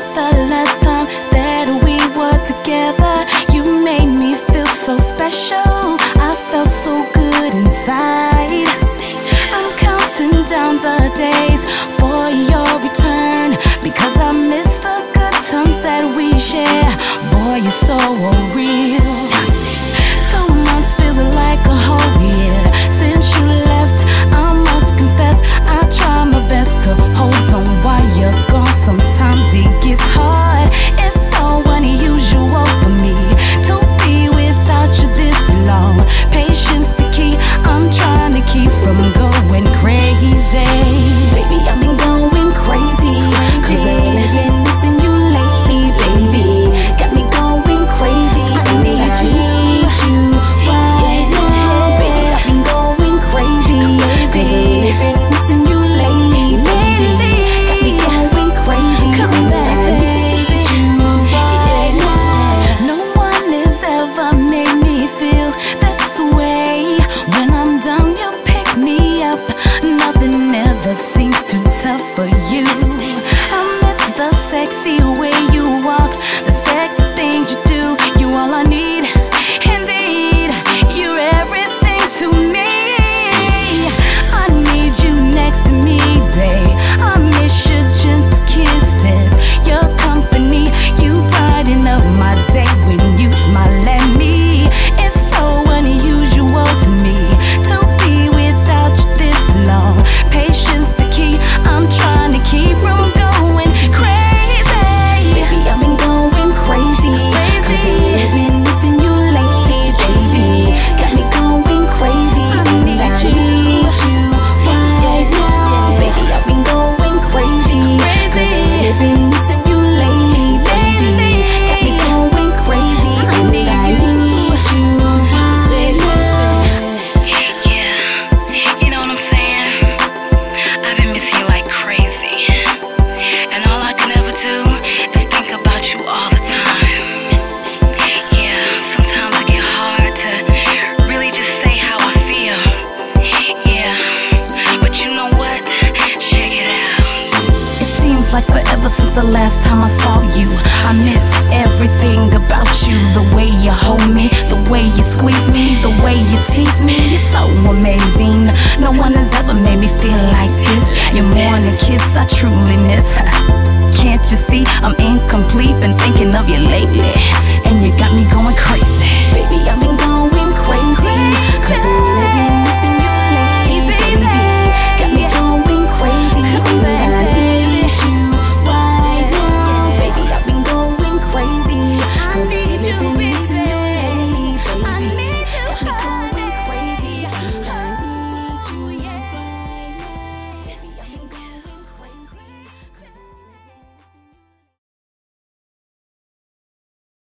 the last time that we were together. You made me feel so special. I felt so good inside. I'm counting down the days for your return, because I miss the good times that we share. Boy, you're so real. 2 months feels like a whole year since you left. I must confess, I try my best to hold on while you're gone. Sometimes it gets hard. It's so unusual for me to be without you this long. Patience to keep, I'm trying to keep from going crazy. Baby, I've been going crazy, 'cause I've really been missing you lately, baby. Got me going crazy. I need you right now. Baby, I've been going crazy, 'cause I've really been missing you lately, baby. Got me going crazy. Come back, baby. Right now. No one has ever made me feel this way. When I'm down, you pick me up. Nothing ever seems too tough for you. I miss the sexy way you walk, the sexy things you do. You all I need, indeed. You're everything to me. I need you next to me, babe. I miss your gentle kisses, your company. You brighten up my day when you smile at me. It's so unusual to me to be without you this long. Patience to keep, I'm trying to keep from going crazy. Baby, I've been going crazy, 'cause I've really been missing you lately, baby. Got me going crazy. I need you right now. Baby, I've been going crazy, 'cause I've really been missing you lately, baby. Got me going crazy. I need you right now. Yeah, you know what I'm saying? I've been missing you like crazy, and all I can ever do is think about you all the time. Yeah, sometimes it get hard to really just say how I feel. Yeah, but you know what? Check it out. It seems like forever since the last time I saw you. I miss everything about you. The way you hold me, the way you squeeze me, the way you tease me. You're so amazing. No one has ever made me feel like this. Your morning kiss I truly miss. Can't you see I'm incomplete? Been thinking of you lately, and you got me going crazy.